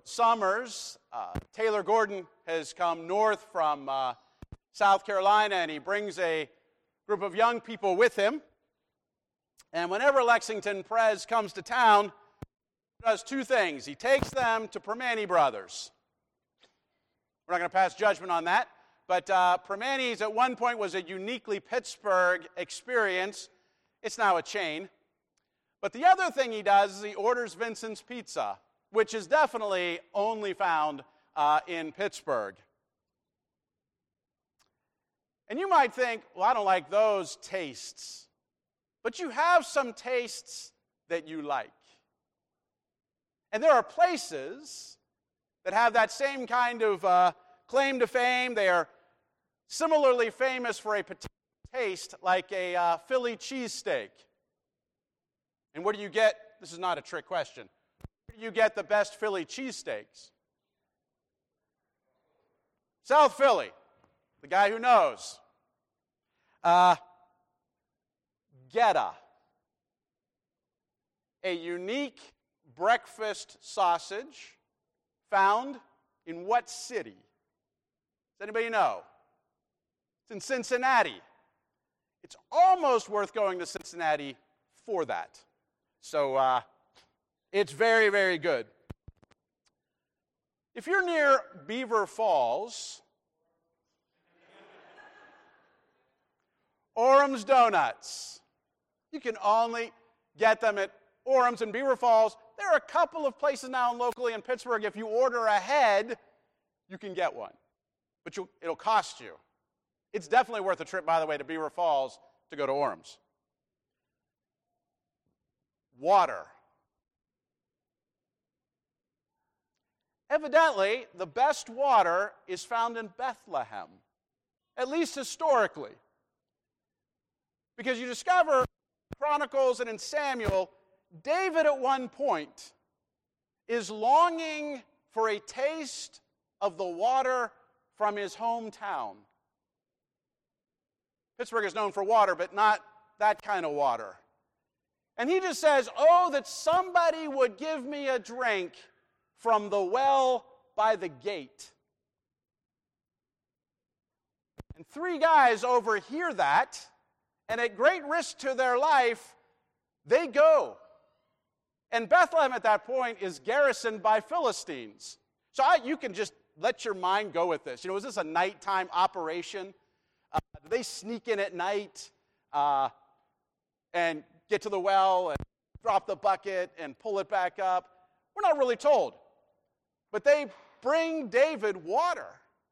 summers, Taylor Gordon has come north from South Carolina, and he brings a group of young people with him. And whenever Lexington Prez comes to town, he does two things. He takes them to Primanti Brothers. We're not going to pass judgment on that, but Primanti's at one point was a uniquely Pittsburgh experience. It's now a chain. But the other thing he does is he orders Vincent's Pizza, which is definitely only found in Pittsburgh. And you might think, well, I don't like those tastes. But you have some tastes that you like. And there are places that have that same kind of claim to fame. They are similarly famous for a particular taste, like a Philly cheesesteak. And where do you get, this is not a trick question, where do you get the best Philly cheesesteaks? South Philly, the guy who knows. Geta, a unique breakfast sausage found in what city? Does anybody know? It's in Cincinnati. It's almost worth going to Cincinnati for that. So it's very, very good. If you're near Beaver Falls, Orham's Donuts. You can only get them at Orham's and Beaver Falls. There are a couple of places now locally in Pittsburgh. If you order ahead, you can get one. But it'll cost you. It's definitely worth a trip, by the way, to Beaver Falls to go to Orham's. Water. Evidently, the best water is found in Bethlehem, at least historically. Because you discover in Chronicles and in Samuel, David at one point is longing for a taste of the water from his hometown. Pittsburgh is known for water, but not that kind of water. And he just says, oh, that somebody would give me a drink from the well by the gate. And three guys overhear that, and at great risk to their life, they go. And Bethlehem at that point is garrisoned by Philistines. So you can just let your mind go with this. Is this a nighttime operation? Do they sneak in at night and get to the well and drop the bucket and pull it back up? We're not really told. But they bring David water.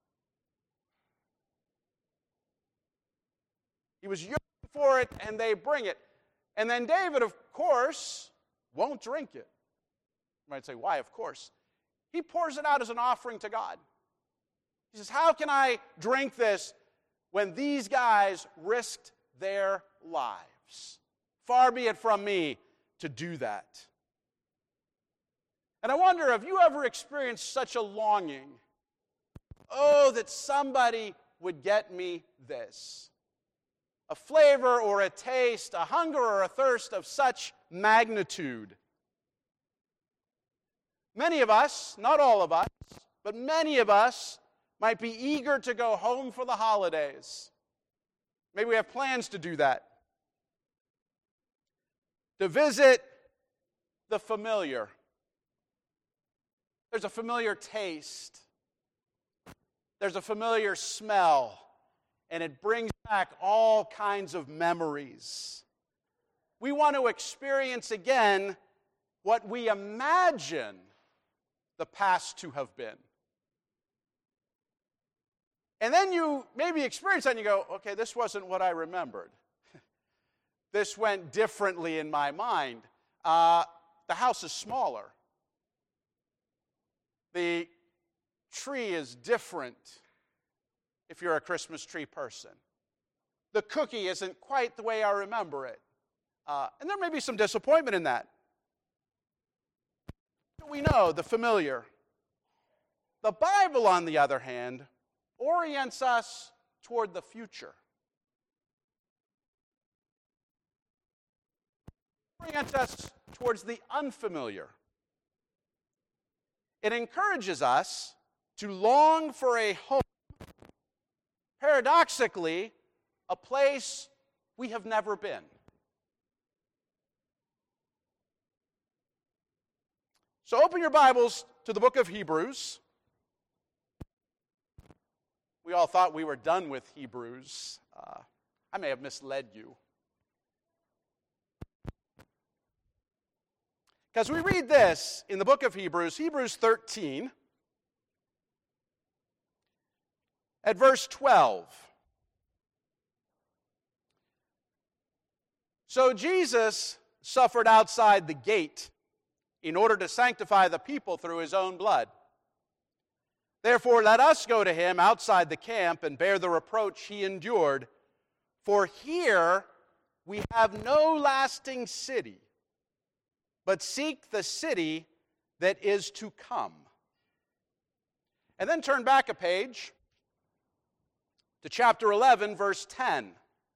He was yearning for it, and they bring it. And then David, of course, won't drink it. You might say, why? Of course. He pours it out as an offering to God. He says, how can I drink this when these guys risked their lives? Far be it from me to do that. And I wonder, have you ever experienced such a longing? Oh, that somebody would get me this. A flavor or a taste, a hunger or a thirst of such magnitude. Many of us, not all of us, but many of us might be eager to go home for the holidays. Maybe we have plans to do that. To visit the familiar. There's a familiar taste. There's a familiar smell. And it brings back all kinds of memories. We want to experience again what we imagine the past to have been. And then you maybe experience that and you go, okay, this wasn't what I remembered. This went differently in my mind. The house is smaller. The tree is different if you're a Christmas tree person. The cookie isn't quite the way I remember it. And there may be some disappointment in that. But we know the familiar. The Bible, on the other hand, orients us toward the future. Orients us towards the unfamiliar. it encourages us to long for a home, paradoxically, a place we have never been. So open your Bibles to the book of Hebrews. We all thought we were done with Hebrews. I may have misled you. Because we read this in the book of Hebrews, Hebrews 13, at verse 12. So Jesus suffered outside the gate in order to sanctify the people through his own blood. Therefore, let us go to him outside the camp and bear the reproach he endured. For here we have no lasting city, but seek the city that is to come. And then turn back a page to chapter 11, verse 10.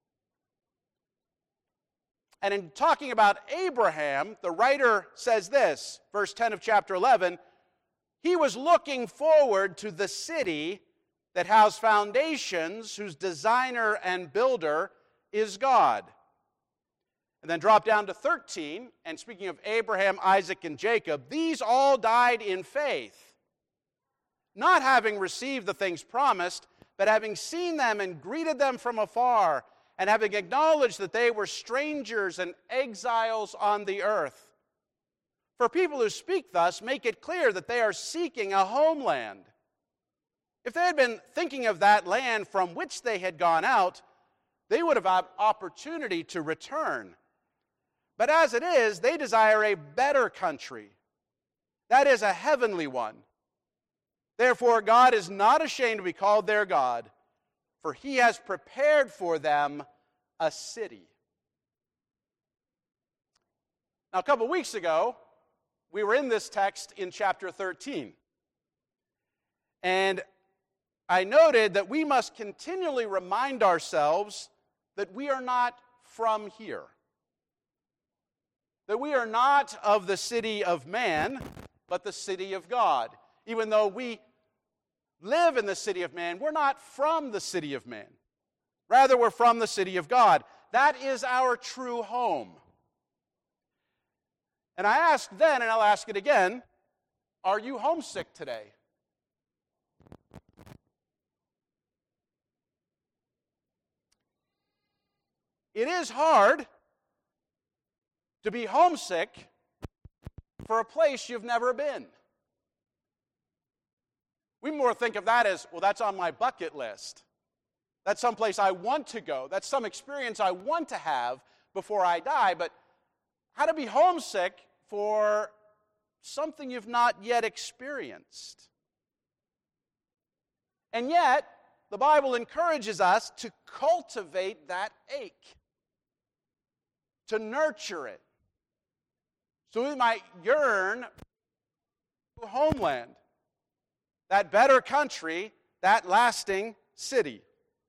And in talking about Abraham, the writer says this, verse 10 of chapter 11, he was looking forward to the city that has foundations, whose designer and builder is God. And then drop down to 13, and speaking of Abraham, Isaac, and Jacob, these all died in faith, not having received the things promised, but having seen them and greeted them from afar, and having acknowledged that they were strangers and exiles on the earth. For people who speak thus make it clear that they are seeking a homeland. If they had been thinking of that land from which they had gone out, they would have had opportunity to return. But as it is, they desire a better country, that is, a heavenly one. Therefore, God is not ashamed to be called their God, for he has prepared for them a city. Now, a couple weeks ago, we were in this text in chapter 13. And I noted that we must continually remind ourselves that we are not from here. That we are not of the city of man, but the city of God. Even though we live in the city of man, we're not from the city of man. Rather, we're from the city of God. That is our true home. And I asked then, and I'll ask it again, are you homesick today? It is hard to be homesick for a place you've never been. We more think of that as, well, that's on my bucket list. That's someplace I want to go. That's some experience I want to have before I die. But how to be homesick for something you've not yet experienced? And yet, the Bible encourages us to cultivate that ache, to nurture it, so we might yearn to homeland, that better country, that lasting city.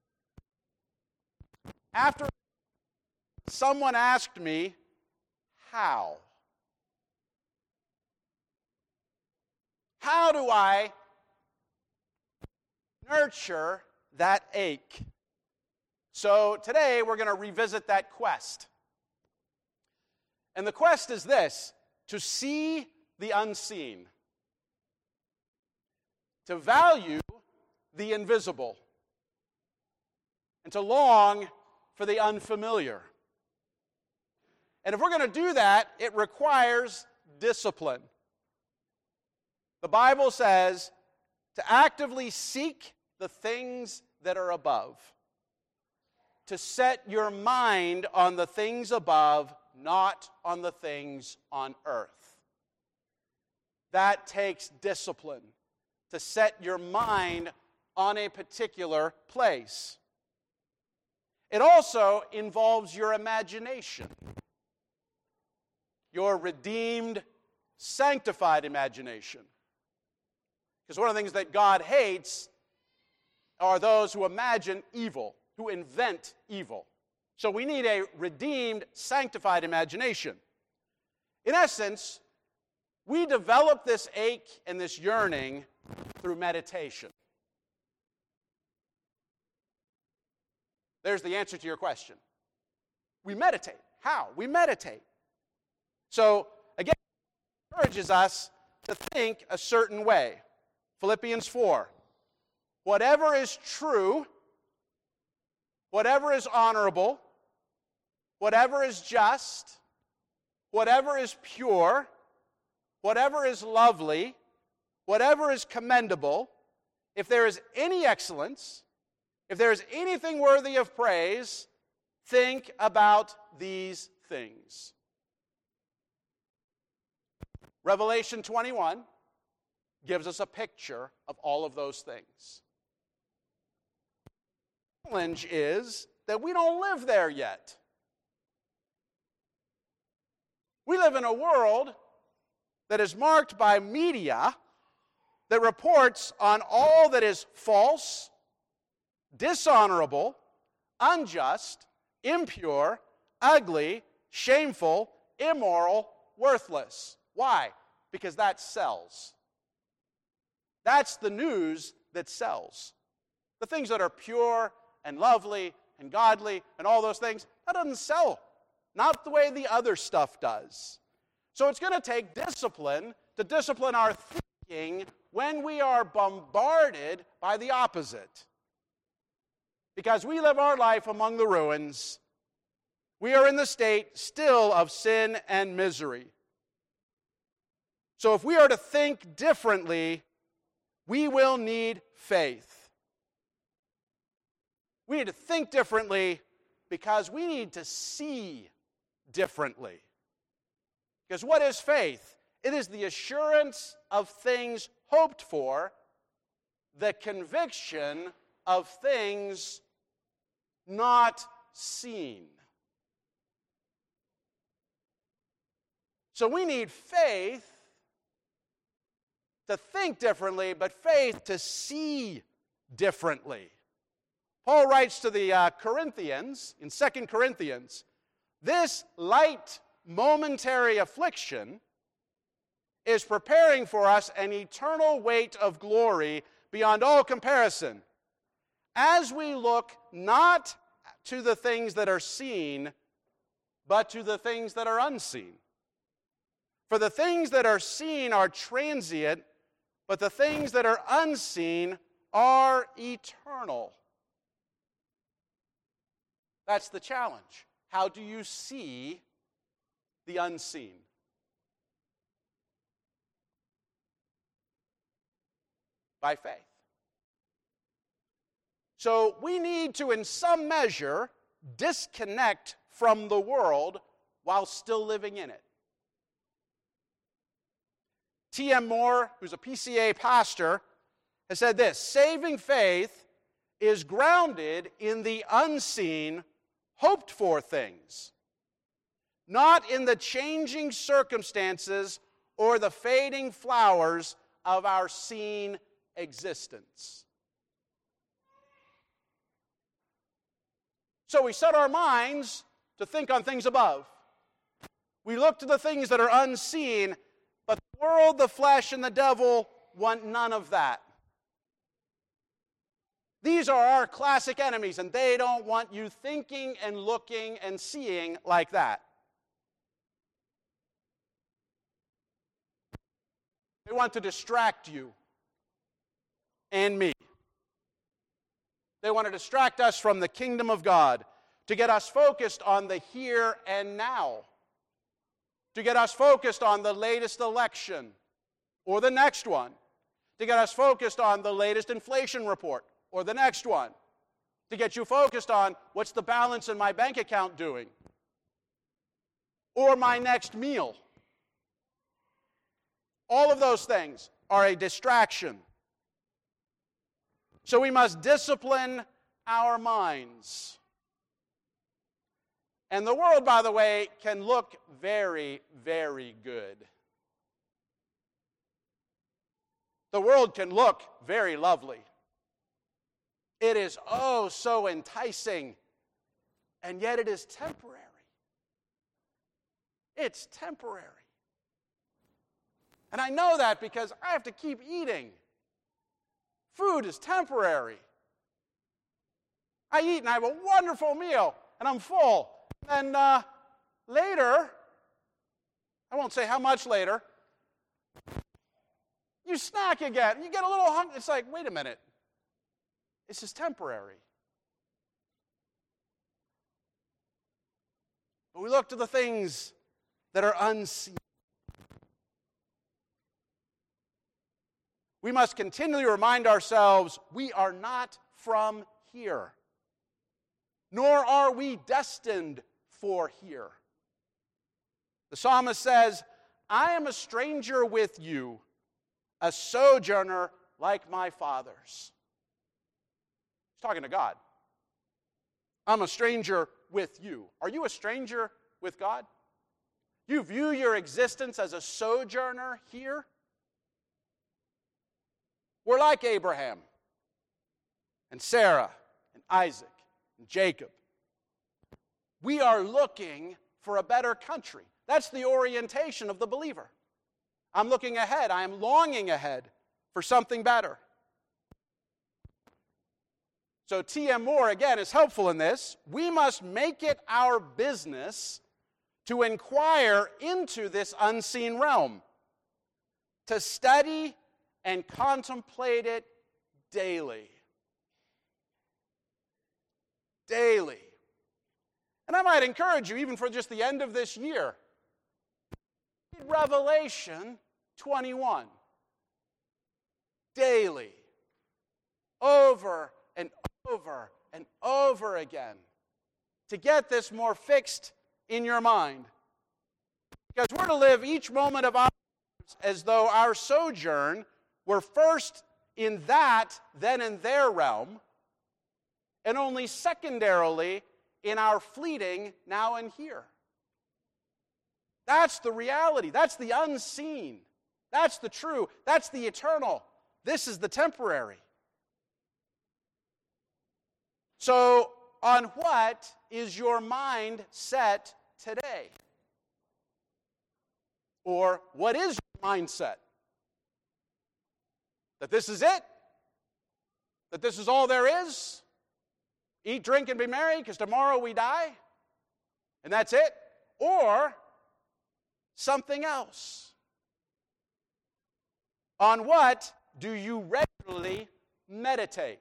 After someone asked me, how? How do I nurture that ache? So today we're going to revisit that quest. And the quest is this: to see the unseen, to value the invisible, and to long for the unfamiliar. And if we're going to do that, it requires discipline. The Bible says to actively seek the things that are above, to set your mind on the things above, not on the things on earth. That takes discipline, to set your mind on a particular place. It also involves your imagination, your redeemed, sanctified imagination. Because one of the things that God hates are those who imagine evil, who invent evil. So we need a redeemed, sanctified imagination. In essence, We develop this ache and this yearning through meditation. There's the answer to your question. We meditate. How? We meditate. So, again, it encourages us to think a certain way. Philippians 4. Whatever is true, whatever is honorable, whatever is just, whatever is pure, whatever is lovely, whatever is commendable, if there is any excellence, if there is anything worthy of praise, think about these things. Revelation 21 gives us a picture of all of those things. The challenge is that we don't live there yet. We live in a world that is marked by media that reports on all that is false, dishonorable, unjust, impure, ugly, shameful, immoral, worthless. Why? Because that sells. That's the news that sells. The things that are pure and lovely and godly and all those things, that doesn't sell. Not the way the other stuff does. So it's going to take discipline to discipline our thinking when we are bombarded by the opposite. Because we live our life among the ruins. We are in the state still of sin and misery. So if we are to think differently, we will need faith. We need to think differently because we need to see differently. Because what is faith? It is the assurance of things hoped for, the conviction of things not seen. So we need faith to think differently, but faith to see differently. Paul writes to the Corinthians, in 2 Corinthians, this light momentary affliction is preparing for us an eternal weight of glory beyond all comparison, as we look not to the things that are seen, but to the things that are unseen. For the things that are seen are transient, but the things that are unseen are eternal. That's the challenge. How do you see the unseen? By faith. So we need to, in some measure, disconnect from the world while still living in it. T.M. Moore, who's a PCA pastor, has said this: saving faith is grounded in the unseen, hoped-for things, not in the changing circumstances or the fading flowers of our seen existence. So we set our minds to think on things above. We look to the things that are unseen, but the world, the flesh, and the devil want none of that. These are our classic enemies, and they don't want you thinking and looking and seeing like that. They want to distract you and me. They want to distract us from the kingdom of God, to get us focused on the here and now, to get us focused on the latest election or the next one, to get us focused on the latest inflation report or the next one, to get you focused on what's the balance in my bank account doing, or my next meal. All of those things are a distraction. So we must discipline our minds. And the world, by the way, can look very, very good. The world can look very lovely. It is oh so enticing, and yet it is temporary. It's temporary. And I know that because I have to keep eating. Food is temporary. I eat and I have a wonderful meal and I'm full. And later, I won't say how much later, you snack again. You get a little hungry. It's like, wait a minute. This is temporary. But we look to the things that are unseen. We must continually remind ourselves we are not from here, nor are we destined for here. The psalmist says, I am a stranger with you, a sojourner like my fathers. He's talking to God. I'm a stranger with you. Are you a stranger with God? You view your existence as a sojourner here? We're like Abraham and Sarah and Isaac and Jacob. We are looking for a better country. That's the orientation of the believer. I'm looking ahead. I am longing ahead for something better. So T.M. Moore, again, is helpful in this. We must make it our business to inquire into this unseen realm, to study and contemplate it daily. Daily. And I might encourage you, even for just the end of this year, read Revelation 21. Daily. Over and over and over again. To get this more fixed in your mind. Because we're to live each moment of our lives as though our sojourn were first in that, then in their realm, and only secondarily in our fleeting now and here. That's the reality. That's the unseen. That's the true. That's the eternal. This is the temporary. So, on what is your mind set today? Or what is your mindset? That this is it? That this is all there is? Eat, drink, and be merry because tomorrow we die? And that's it? Or something else? On what do you regularly meditate?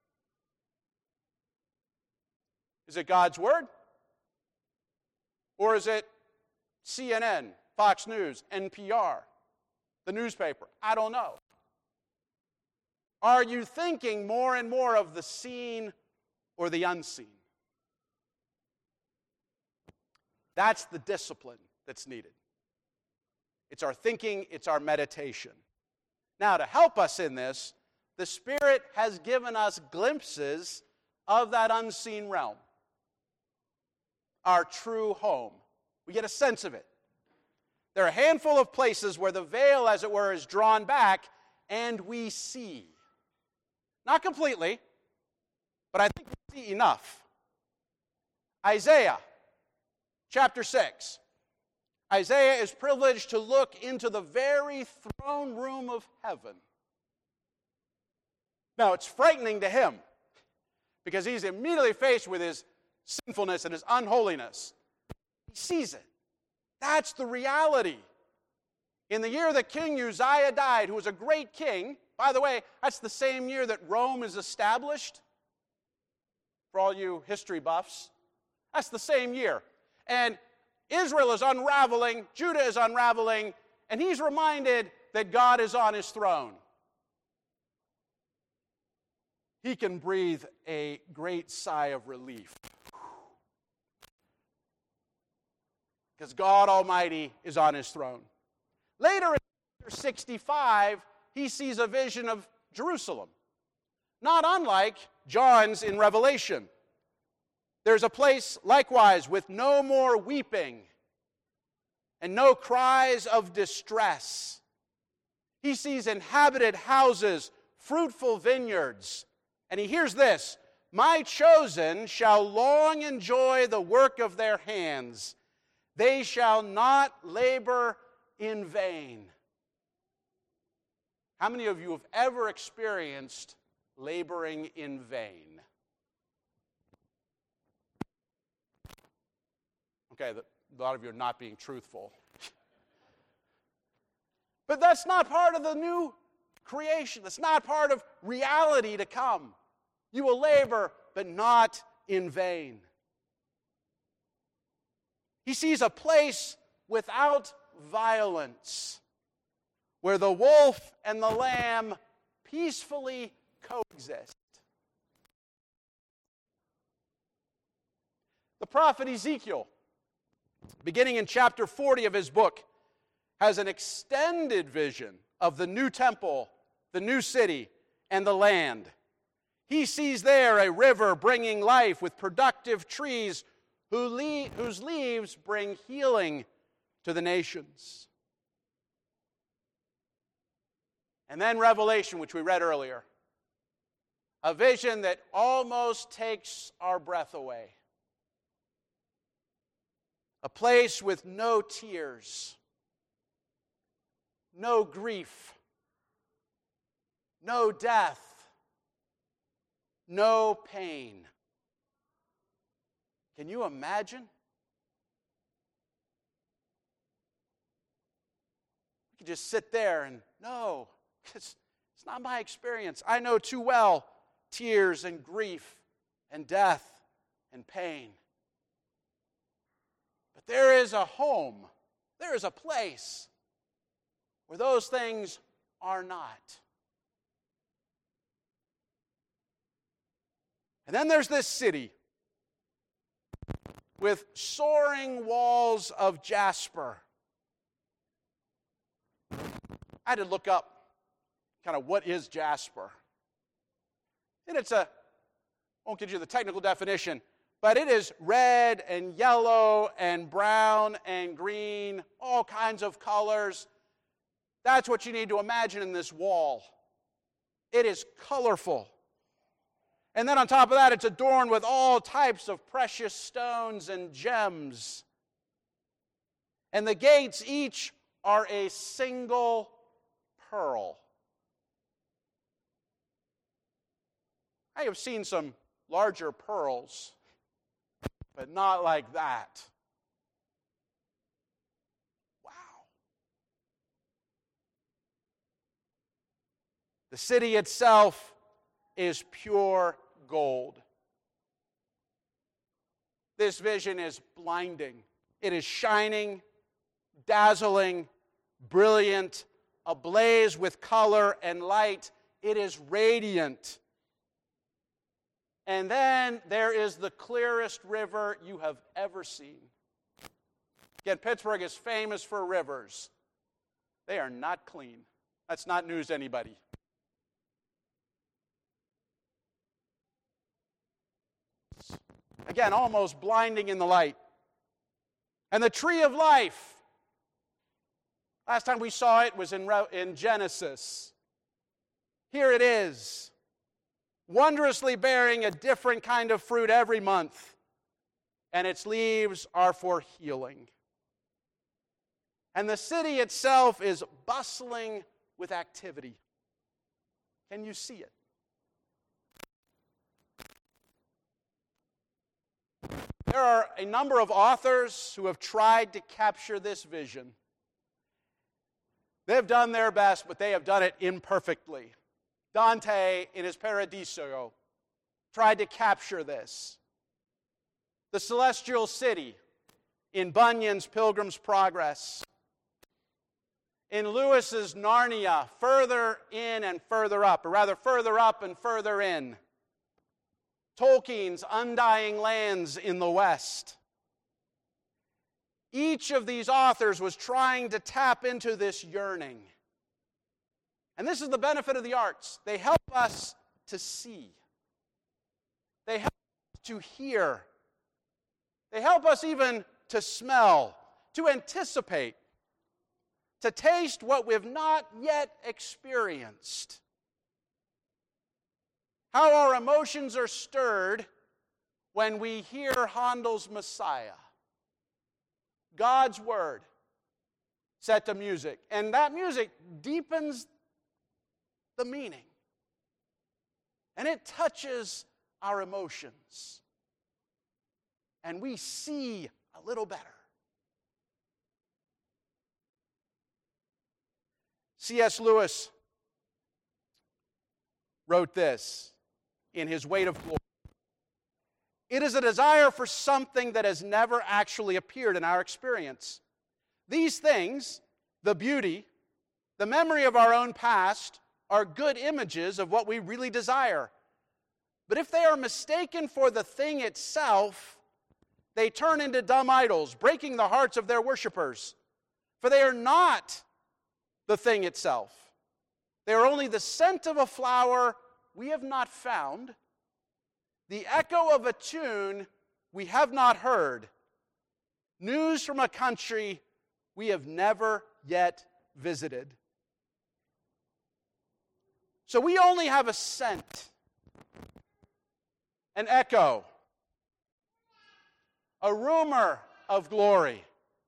Is it God's Word? Or is it CNN, Fox News, NPR, the newspaper? I don't know. Are you thinking more and more of the seen or the unseen? That's the discipline that's needed. It's our thinking, it's our meditation. Now, to help us in this, the Spirit has given us glimpses of that unseen realm, our true home. We get a sense of it. There are a handful of places where the veil, as it were, is drawn back, and we see. Not completely, but I think we see enough. Isaiah, chapter 6. Isaiah is privileged to look into the very throne room of heaven. Now, it's frightening to him because he's immediately faced with his sinfulness and his unholiness. He sees it. That's the reality. In the year that King Uzziah died, who was a great king, by the way, that's the same year that Rome is established, for all you history buffs. That's the same year. And Israel is unraveling, Judah is unraveling, and he's reminded that God is on his throne. He can breathe a great sigh of relief. Because God Almighty is on his throne. Later in chapter 65, he sees a vision of Jerusalem. Not unlike John's in Revelation. There's a place likewise with no more weeping and no cries of distress. He sees inhabited houses, fruitful vineyards, and he hears this: my chosen shall long enjoy the work of their hands. They shall not labor in vain. How many of you have ever experienced laboring in vain? Okay, a lot of you are not being truthful. But that's not part of the new creation. That's not part of reality to come. You will labor, but not in vain. He sees a place without violence, where the wolf and the lamb peacefully coexist. The prophet Ezekiel, beginning in chapter 40 of his book, has an extended vision of the new temple, the new city, and the land. He sees there a river bringing life with productive trees whose leaves bring healing to the nations. And then Revelation, which we read earlier, a vision that almost takes our breath away. A place with no tears, no grief, no death, no pain. Can you imagine? You could just sit there and, no, it's not my experience. I know too well tears and grief and death and pain. But there is a home, there is a place where those things are not. And then there's this city with soaring walls of jasper. I had to look up kind of what is jasper. And won't give you the technical definition, but it is red and yellow and brown and green, all kinds of colors. That's what you need to imagine in this wall. It is colorful. And then on top of that, it's adorned with all types of precious stones and gems. And the gates each are a single pearl. I have seen some larger pearls, but not like that. Wow. The city itself is pure gold. This vision is blinding. It is shining, dazzling, brilliant, ablaze with color and light. It is radiant. And then there is the clearest river you have ever seen. Again, Pittsburgh is famous for rivers. They are not clean. That's not news to anybody. Again, almost blinding in the light. And the tree of life. Last time we saw it was in Genesis. Here it is, wondrously bearing a different kind of fruit every month. And its leaves are for healing. And the city itself is bustling with activity. Can you see it? There are a number of authors who have tried to capture this vision. They've done their best, but they have done it imperfectly. Dante, in his Paradiso, tried to capture this. The celestial city, in Bunyan's Pilgrim's Progress. In Lewis's Narnia, further in and further up, or rather further up and further in. Tolkien's Undying Lands in the West. Each of these authors was trying to tap into this yearning. And this is the benefit of the arts. They help us to see. They help us to hear. They help us even to smell, to anticipate, to taste what we've not yet experienced. How our emotions are stirred when we hear Handel's Messiah. God's Word set to music. And that music deepens the meaning. And it touches our emotions. And we see a little better. C.S. Lewis wrote this in his Weight of Glory. It is a desire for something that has never actually appeared in our experience. These things, the beauty, the memory of our own past, are good images of what we really desire. But if they are mistaken for the thing itself, they turn into dumb idols, breaking the hearts of their worshipers. For they are not the thing itself. They are only the scent of a flower we have not found, the echo of a tune we have not heard, news from a country we have never yet visited. So we only have a scent, an echo, a rumor of glory.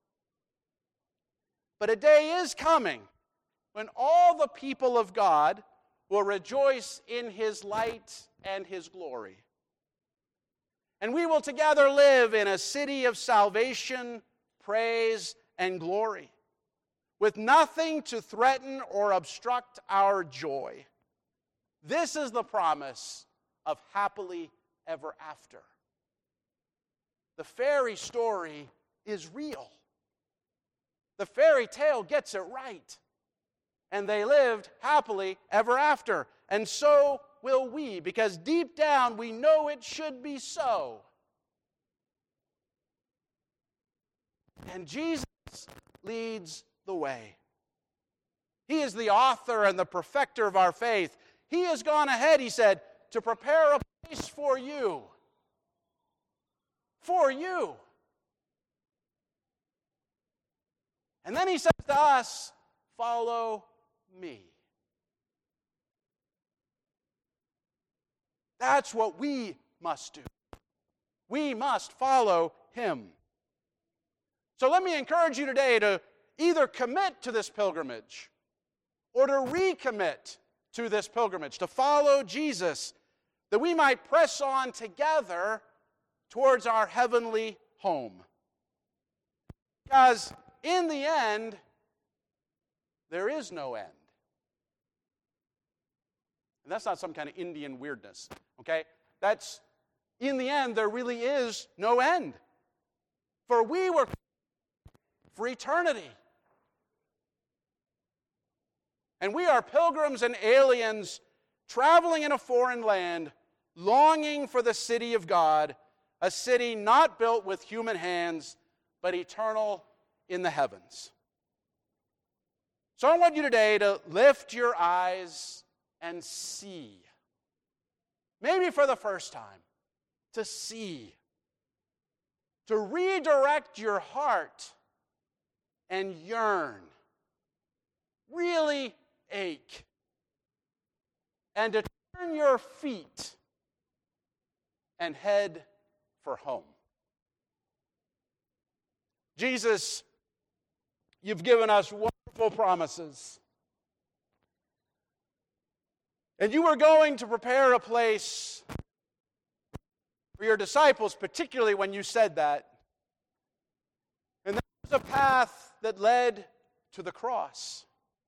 But a day is coming when all the people of God will rejoice in His light and His glory. And we will together live in a city of salvation, praise, and glory, with nothing to threaten or obstruct our joy. This is the promise of happily ever after. The fairy story is real. The fairy tale gets it right. And they lived happily ever after. And so will we, because deep down we know it should be so. And Jesus leads the way. He is the author and the perfecter of our faith. He has gone ahead, he said, to prepare a place for you. For you. And then he says to us, follow me. That's what we must do. We must follow him. So let me encourage you today to either commit to this pilgrimage or to recommit to this pilgrimage, to follow Jesus, that we might press on together towards our heavenly home. Because in the end, there is no end. And that's not some kind of Indian weirdness, okay? That's, in the end, there really is no end. For we were for eternity. And we are pilgrims and aliens traveling in a foreign land, longing for the city of God, a city not built with human hands, but eternal in the heavens. So I want you today to lift your eyes and see. Maybe for the first time, to see. To redirect your heart and yearn. Really ache. And to turn your feet and head for home. Jesus, you've given us wonderful promises. And you were going to prepare a place for your disciples, particularly when you said that. And there was a path that led to the cross.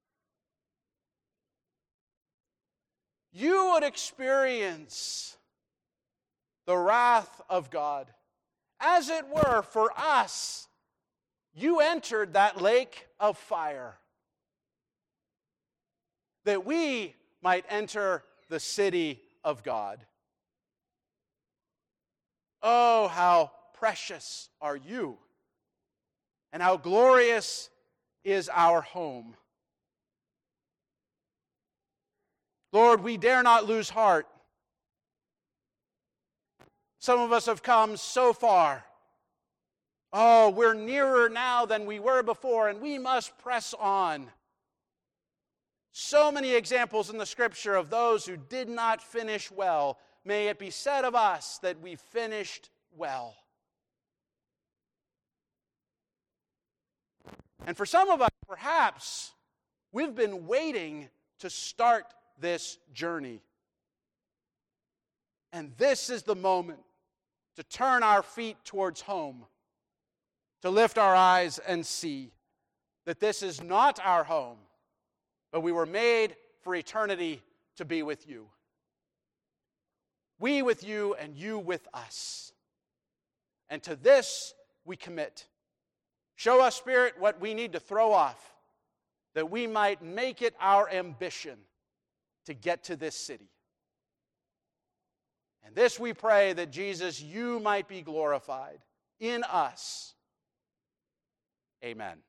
You would experience the wrath of God. As it were, for us, you entered that lake of fire, that we might enter the city of God. Oh, how precious are you, and how glorious is our home. Lord, we dare not lose heart. Some of us have come so far. Oh, we're nearer now than we were before, and we must press on. So many examples in the Scripture of those who did not finish well. May it be said of us that we finished well. And for some of us, perhaps, we've been waiting to start this journey. And this is the moment to turn our feet towards home, to lift our eyes and see that this is not our home, but we were made for eternity to be with you. We with you and you with us. And to this we commit. Show us, Spirit, what we need to throw off, that we might make it our ambition to get to this city. And this we pray, that Jesus, you might be glorified in us. Amen.